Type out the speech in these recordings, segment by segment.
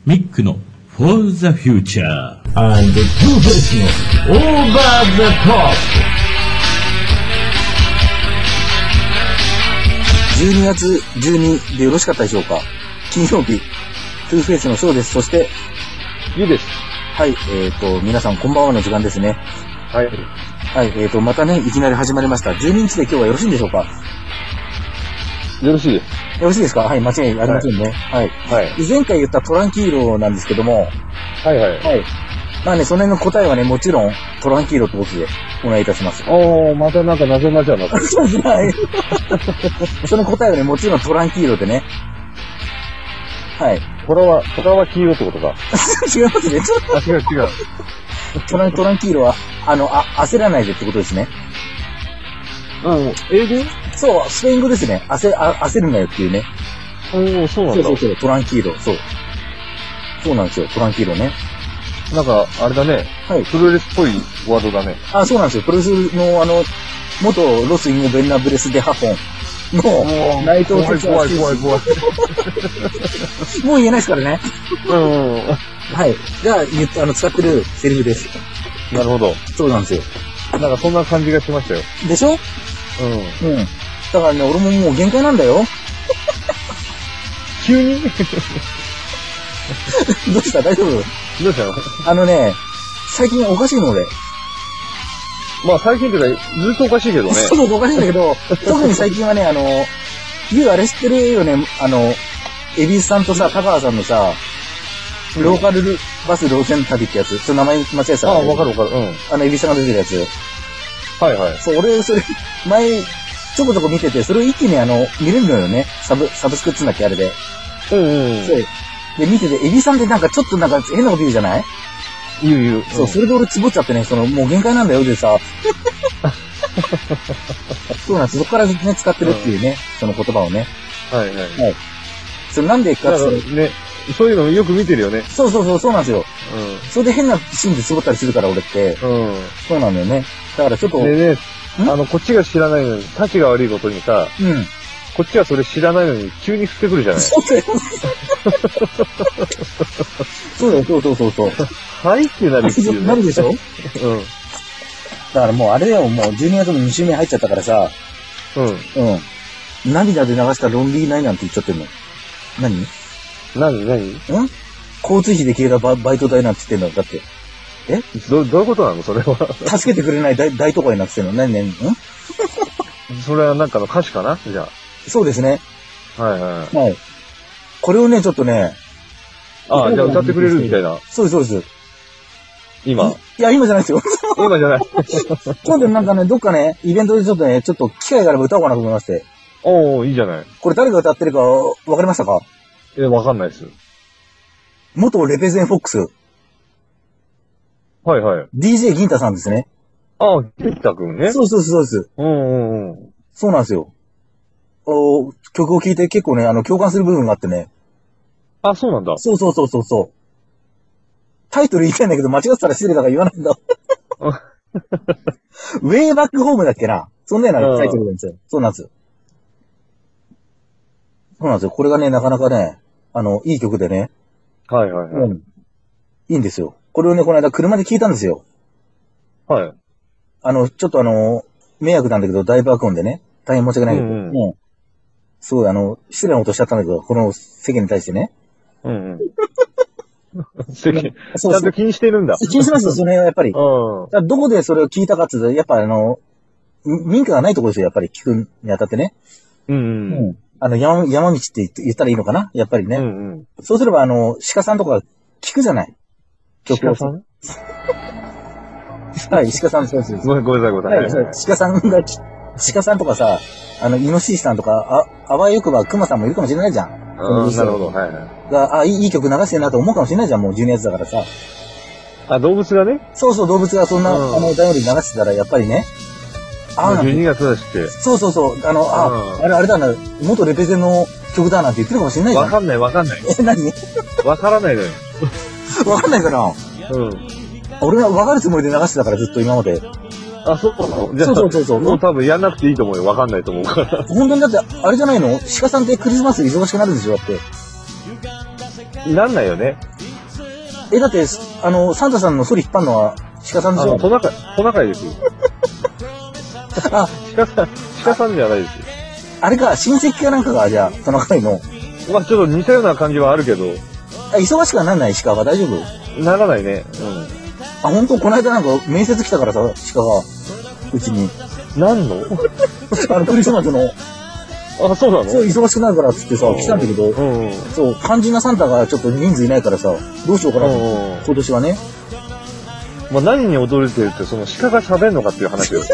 ミックの For the Future and Two-Face の Over the Top。 12月12でよろしかったでしょうか。金曜日、トゥーフェイスのショーです。そして、 ゆうです。 はい、皆さんこんばんはの時間ですね。 はい。 はい、またね、いきなり始まりました。12日で今日はよろしいんでしょうか。 よろしいです。 よろしいですか。はい、間違いありませんね。はい。 はい。 前回言ったトランキーロなんですけども、 はいはい。 はい。まあね、その辺の答えはね、もちろんトランキーロってことでお願いいたします。 またなんか謎になっちゃうな。 そうですね。はい。その答えはね、もちろんトランキーロでね。はい。 虎は黄色ってことか。 違いますね。 違う。 トランキーロは、焦らないでってことですね。 英語？ そう、スペイン語ですね。焦るなよっていうね。 そうなんだ。 そう、トランキーロ、そう。そうなんですよ、トランキーロね。 なんか、あれだね。 はい。 プロレスっぽいワードだね。 そうなんですよ。プロレスの元ロスインゴ・ベンナブレス・デ・ハポンの内藤哲也。 怖い。 もう言えないですからね。はい。じゃあ、使ってるセリフです。 なるほど。 そうなんですよ。 なんかそんな感じがしましたよ。 でしょ？うん。だからね、俺ももう限界なんだよ。 急にどうした？大丈夫？ どうしたの？ 最近おかしいの俺。 まあ最近というか、ずっとおかしいけどね。 そうおかしいんだけど、特に最近はね、ゆうあれ知ってるよね、エビスさんとさ、高川さんのさ、ローカルバス路線旅ってやつ。その名前間違えてた。 わかる。 エビスさんが出てるやつ。 はいはい。 そう、俺、それ、前、ちょこちょこ見てて、それを一気に見れるのよね。サブスクっつうんだっけ、あれで。そう。で、見てて、エビさんってなんかちょっとなんか変なこと言うじゃない？ 言う。 そう、それで俺つぼっちゃってね、もう限界なんだよ、でさ。そうなんです。そこからね、使ってるっていうね、その言葉をね。 はい。 それなんでかね、そういうのよく見てるよね。 そうなんですよ。それで変なシーンでつぼったりするから、俺って。そうなんだよね。だからちょっと。 ね、こっちが知らないのに、立ちが悪いことにさ、こっちはそれ知らないのに急に降ってくるじゃない。 そうだよ。そう。 はいってなるっていう、ね。 なるでしょ？だからもうあれだよ、もう12月の2週目入っちゃったからさ。涙で流したロンリーナイなんて言っちゃってんの。何？交通費で消えたバイト代なんて言ってんの。だって。 どういうことなのそれは。 助けてくれない大都会になってんの。何？ それはなんかの歌詞かなじゃあ。 そうですね。 はい。 これをね、ちょっとね。 じゃあ歌ってくれるみたいな。 そうです。 今？ いや、今じゃないですよ。 今じゃない。 今度なんかね、どっかね、イベントでちょっと機会があれば歌おうかなと思いまして。 いいじゃない。 これ誰が歌ってるかわかりましたか？ わかんないです。 元レペゼンフォックス。 はい。 DJ 銀太さんですね。 銀太くんね。 そうです。そうなんですよ。曲を聴いて結構ね、共感する部分があってね。 そうなんだ。 そう。タイトル言いたいんだけど、間違ってたら失礼だから言わないんだ。ウェイバックホームだっけな。そんなようなタイトルなんですよ。そうなんですよ。これがね、なかなかね、いい曲でね。 はい。 いいんですよ。これをね、この間車で聞いたんですよ。 はい。 ちょっと迷惑なんだけど、大爆音でね。大変申し訳ないけど。すごい失礼なことしちゃったんだけど、この世間に対してね。 世間。ちゃんと気にしてるんだ。 気にしますよ、その辺はやっぱり。どこでそれを聞いたかっていうと、やっぱ民家がないところですよ、やっぱり聞くにあたってね。山道って言ったらいいのかなやっぱりね。そうすれば鹿さんとか聞くじゃない。 鹿さん？ はい、鹿さんそうです。 ごめんなさい。はい、 鹿さんとかさ、イノシシさんとか、あわよくばクマさんもいるかもしれないじゃん。 なるほど、はい。 いい曲流してるなと思うかもしれないじゃん、もう12月だからさ。 動物がね。 そう、動物がそんな、ダイオリ流してたら、やっぱりね。 12月だしって。 そう。あれだな、元レペゼンの曲だなんて言ってるかもしれないじゃん。 わかんない。 何？ わからないのよ。 わかんないかな？俺はわかるつもりで流してたから、ずっと今まで。 そうなの？じゃあ、そう。もう多分やんなくていいと思うよ。わかんないと思うから。 本当にだって、あれじゃないの？鹿さんってクリスマス忙しくなるんでしょだって。 なんないよね。 だって、サンタさんのソリ引っ張るのは鹿さんでしょ？ トナカイですよ。 あ、 鹿さんじゃないですよ。 あれか、親戚かなんかが、じゃあ、トナカイの。 まあちょっと似たような感じはあるけど。 忙しくはなんない鹿は大丈夫？ ならないね。 本当この間なんか面接来たからさ、鹿が、うちに。 何のクリスマスの。 あ、そうなの？ そう、忙しくなるからっつってさ、来たんだけど、そう、肝心なサンタがちょっと人数いないからさ、どうしようかなと思って、今年はね。 まあ何に驚いてるって、その鹿が喋るのかっていう話よ。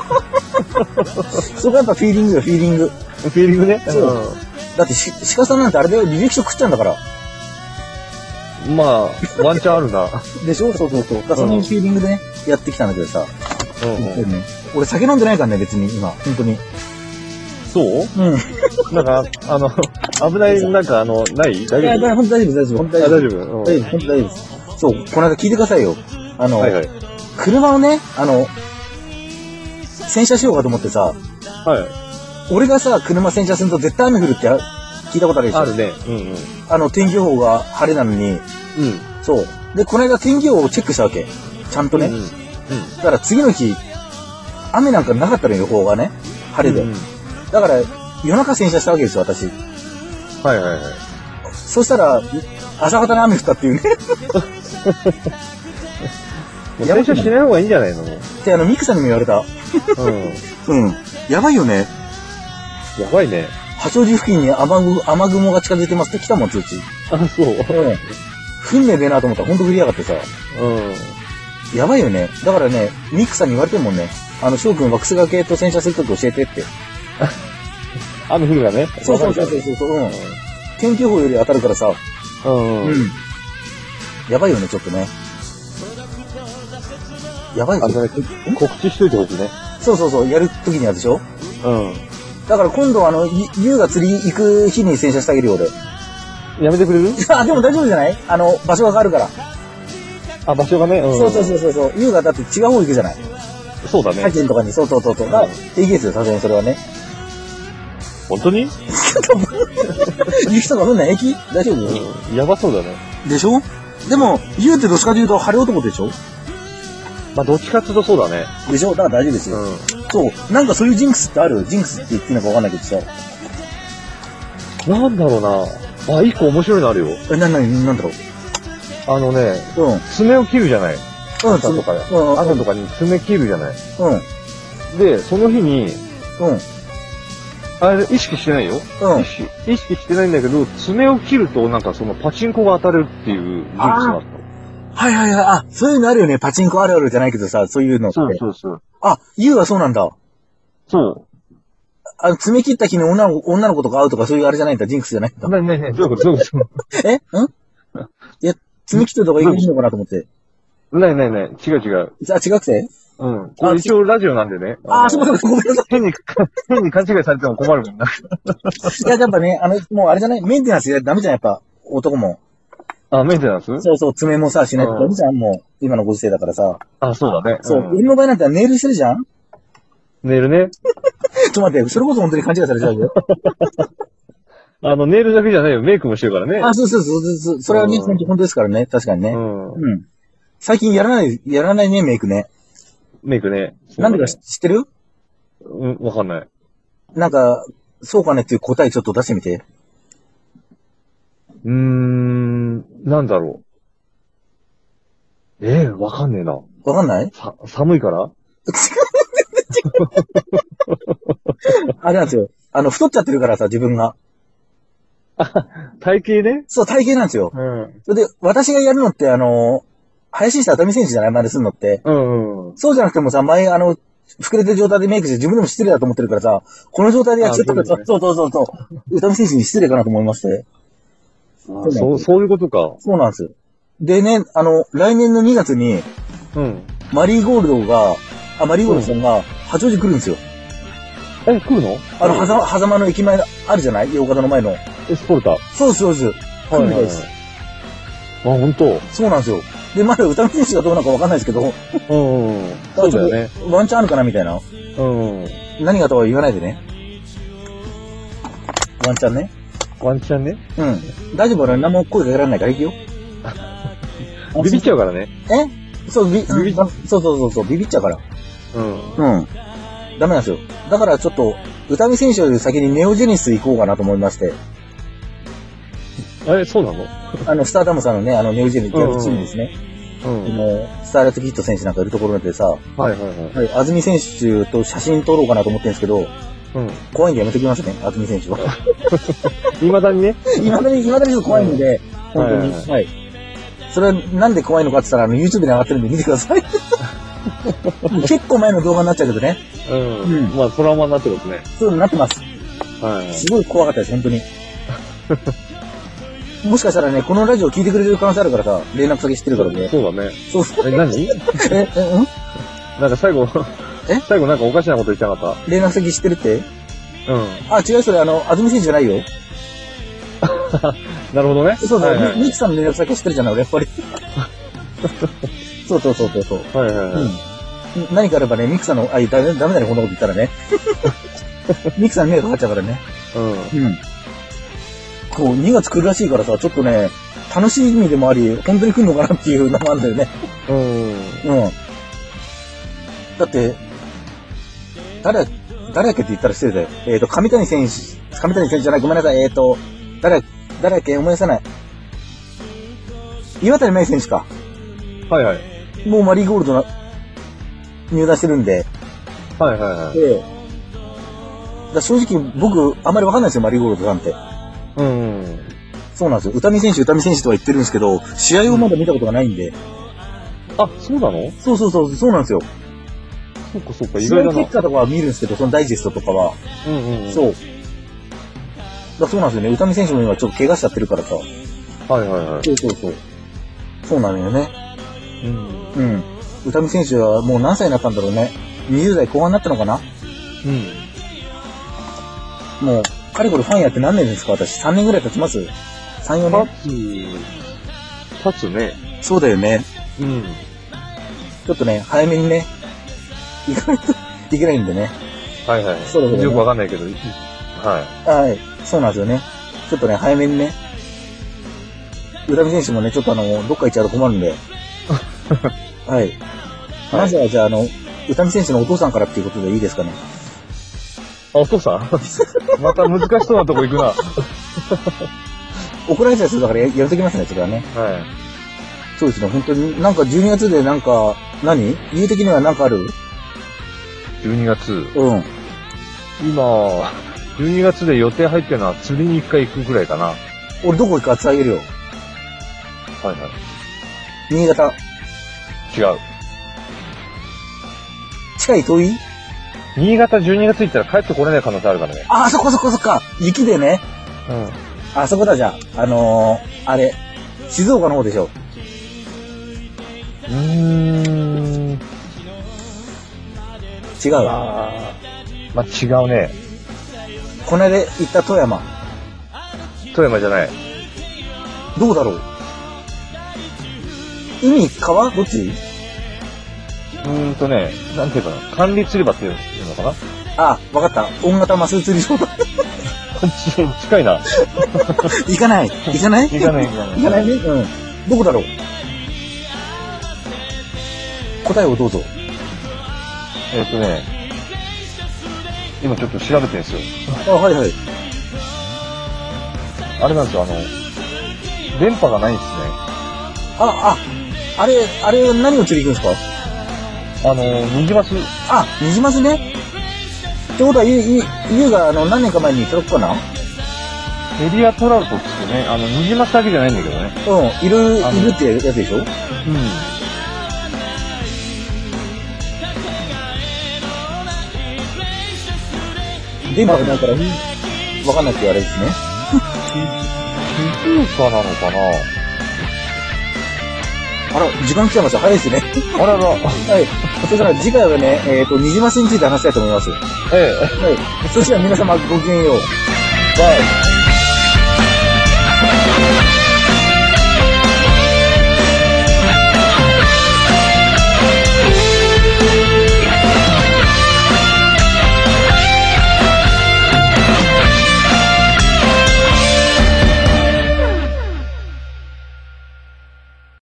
そこはやっぱフィーリングよ、フィーリング。 フィーリングね。 そう。だって鹿さんなんてあれで履歴書食っちゃうんだから。 まあ、ワンチャンあるな。 でしょ？そう。そのフィーリングでね、やってきたんだけどさ。俺酒飲んでないからね、別に今、本当に。 そう？なんか、危ない、なんかない大丈夫？ いや、本当大丈夫。 大丈夫？ 本当大丈夫です。そう、この間聞いてくださいよ。 はい。 車をね、洗車しようかと思ってさ。 はい。 俺がさ、車洗車すると絶対雨降るって聞いたことあるでしょ？ あるね。 天気予報が晴れなのに。そう。で、この間天気予報をチェックしたわけ。ちゃんとね。だから次の日、雨なんかなかったの予報がね。晴れで。だから、夜中洗車したわけですよ、私。 はい。 そしたら、朝方に雨降ったっていうね。 洗車しない方がいいんじゃないの？ って、ミクさんにも言われた。やばいよね。 やばいね。 八王子付近に雨雲が近づいてますって来たもん、通知。 あ、そう。 降んねえでなと思ったらほんと降りやがってさ。やばいよね。だからね、ミクさんに言われてんもんね。翔くんワックスがけと洗車するとき教えてって。 雨降るがね。 そう。天気予報より当たるからさ。やばいよね、ちょっとね。やばいよね。 告知しといてほしいね。 そう。やるときにはでしょ？だから今度優が釣り行く日に洗車してあげるよ、俺。 やめてくれる？ でも大丈夫じゃない？場所が変わるから。 あ、場所がね。 そう。優がだって違う方行くじゃない？ そうだね。 海鮮とかに、そう。平気ですよ、さすがにそれはね。 本当に？ 雪とか降んない？駅？大丈夫？ やばそうだね。 でしょ？でも、優ってどっちかというと晴れ男でしょ？ まあ、どっちかっていうとそうだね。 でしょ？だから大丈夫ですよ。そう。なんかそういうジンクスってある？ジンクスって言っていいのかわかんないけどさ。 なんだろうな。一個面白いのあるよ。 なんだろう。 爪を切るじゃない。朝とかに爪切るじゃない。で、その日に、あれ、意識してないよ。意識してないんだけど、爪を切るとなんかそのパチンコが当たるっていうジンクスがあった。 はい。そういうのあるよね。パチンコあるあるじゃないけどさ、そういうのって。 そう。 優はそうなんだ。 そう。 爪切った日に女の子とか会うとかそういうあれじゃないんだ。ジンクスじゃないんだ。 ね、どういうこと？ いや、爪切ってるとかいいのかなと思って。違う。 違うくて？これ一応ラジオなんでね。 そうだ、ごめんなさい。 変に勘違いされても困るもんな。 いや、やっぱね、もうあれじゃない？メンテナンスダメじゃん、やっぱ、男も。 メンテナンス？ そう、爪もさ、しないとダメじゃん、もう、今のご時世だからさ。 そうだね。 そう、俺の場合なんてネイルしてるじゃん？ ネイルね。 ちょっと待って、それこそ本当に勘違いされちゃうよ。 ネイルだけじゃないよ。メイクもしてるからね。 そう。それはね、本当ですからね。確かにね。最近やらないね、メイクね。 メイクね。 なんでか知ってる？ わかんない。 なんか、そうかねっていう答えちょっと出してみて。 なんだろう。わかんねえな。 わかんない？ 寒いからあれなんですよ。太っちゃってるからさ、自分が。 体型ね？ そう、体型なんですよ。それで、私がやるのって、林下熱海選手じゃない真似するのって。そうじゃなくてもさ、前、膨れてる状態でメイクして自分でも失礼だと思ってるからさ、この状態でやっちゃったら、そう。宇多美選手に失礼かなと思いまして。 そういうことか。 そうなんですよ。でね、来年の2月に、マリーゴールドさんが、八王子来るんですよ。 来るの？ 狭間の駅前あるじゃない？洋方の前の。 エスポルタ。 そうです。来るみたいです。 本当？ そうなんですよ。で、まだ宇多美選手がどうなのかわかんないですけど。 そうだよね。 ワンチャンあるかなみたいな。何がとは言わないでね。ワンチャンね。 ワンチャンね。 うん。大丈夫、俺何も声かけられないからいくよ。 ビビっちゃうからね。 そう、そう、ビビっちゃうから。うん。ダメなんですよ。だからちょっと、歌見選手より先にネオジェニス行こうかなと思いまして。 そうなの？ スターダムさんのね、ネオジェニス、チームですね。スターレットキッド選手なんかいるところでさ、安住選手と写真撮ろうかなと思ってるんですけど、怖いんでやめときますね、安住選手は。 未だにね。 未だにちょっと怖いので、本当に。はい。それはなんで怖いのかって言ったら、YouTube で上がってるんで見てください。結構前の動画になっちゃうけどね。 まあ、トラウマになってますね。 そうなってます。すごい怖かったです、本当に。もしかしたらね、このラジオ聞いてくれてる可能性あるからさ、連絡先知ってるからね。 そうだね。 そう。 何？なんか最後なんかおかしなこと言ってなかった？ 連絡先知ってるって？違う、それ安住選手じゃないよ。 なるほどね。 そう、ミキさんの連絡先知ってるじゃない、俺、やっぱり。そう。何かあればね、ミキさんの、ダメだね、こんなこと言ったらね。ミキさんに迷惑かかっちゃうからね。こう、2月来るらしいからさ、ちょっとね、楽しみでもあり、本当に来るのかなっていうのもあるんだよね。だって、誰やっけって言ったら失礼だよ。上谷選手じゃない、ごめんなさい。誰やっけ思い出さない。岩谷真由選手か。もうマリーゴールド入団してるんで。正直僕、あんまりわかんないですよ、マリーゴールドさんって。そうなんですよ。歌見選手とは言ってるんですけど、試合をまだ見たことがないんで。 そうなの？ そうなんですよ。 そうか、意外だな。 試合結果とかは見るんですけど、そのダイジェストとかは。そう。そうなんですよね。歌見選手も今ちょっと怪我しちゃってるからさ。そうなのよね。歌見選手はもう何歳になったんだろうね。20代後半になったのかな？もう、かれこれファンやって何年ですか？私、3年ぐらい経ちます？ 3、4年？ 経つね。 そうだよね。ちょっとね、早めにね、行かないといけないんでね。そうだけどね。 よくわかんないけど。 そうなんですよね。ちょっとね、早めにね。歌見選手もね、ちょっとどっか行っちゃうと困るんで。まずはじゃあ歌見選手のお父さんからっていうことでいいですかね。 お父さんまた難しそうなとこ行くな。 怒られちゃう人だからやめときますね、それはね。そうですね、本当に。なんか12月でなんか、理由的にはなんかある？ 12月？今、12月で予定入ってるのは釣りに1回行くぐらいかな。 俺どこ行くか伝えげるよ。新潟。 違う。 近い遠い？ 新潟12月行ったら帰ってこれない可能性あるからね。 そっか。雪でね。そこだじゃあ。あれ、静岡の方でしょ。違う。 違うね。 この間行った富山。 富山じゃない。 どうだろう？海、川？どっち？ なんていうかな。管理釣り場っていうのかな？ わかった。大型マス釣り場だ。 近いな。 行かないね。どこだろう？答えをどうぞ。 今ちょっと調べてるんですよ。あれなんですよ、電波がないんですね。 あれ何を釣り行くんですか？ ニジマス。 ニジマスね。ってことは、ゆうが何年か前にトラックかな？ エリアトラウトっつってね、ニジマスだけじゃないんだけどね。 いるってやつでしょ？電波がないからわかんないってあれですね。 静岡なのかな？ 時間来ちゃいました。早いですね。そしたら次回はね、ニジマスについて話したいと思います。そしたら皆様ごきげんよう。バイ。